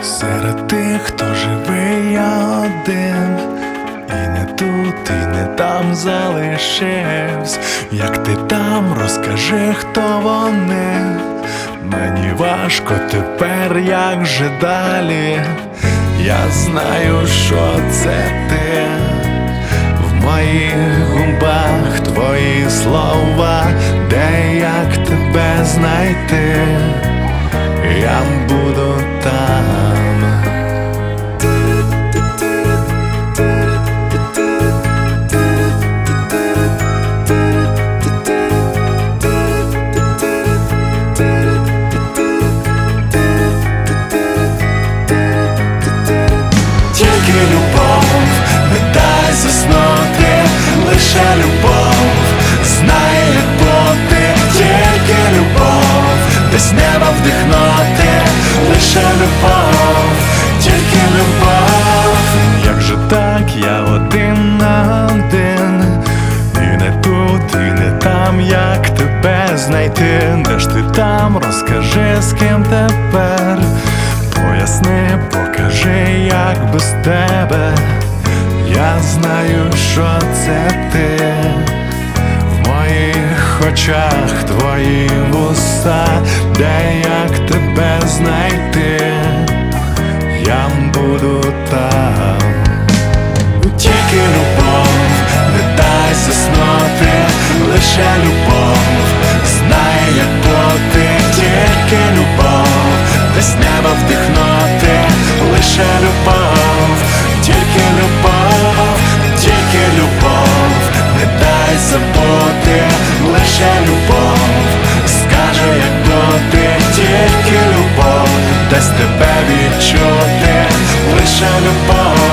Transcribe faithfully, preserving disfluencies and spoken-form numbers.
Серед тих, хто живий я один, і не тут, і не там залишився. Як ти там, розкажи, хто вони. Мені важко тепер, як же далі. Я знаю, що це ти. В моїх губах твої слова, де як тебе знайти. Я буду там. Тільки любов, не дай заснути, лише любов знає, як бути. Тільки любов, десь неба вдихнути, лише любов, тільки любов. Як же так, я один на один, і не тут, і не там, як тебе знайти. Де ж ти там, розкажи, з ким тепер. Поясни, покажи, як без тебе. Я знаю, що це ти. В моїх очах твої вуса, де як тебе знайти. Я буду там. Тільки любов, не дай заснути, лише любов знає, як бути. Тільки любов, десь неба вдихнути, лише любов, тільки любов, тільки любов, не дай забути, лише любов, скаже, як бути. Тільки любов, дасть тебе відчути, лише любов.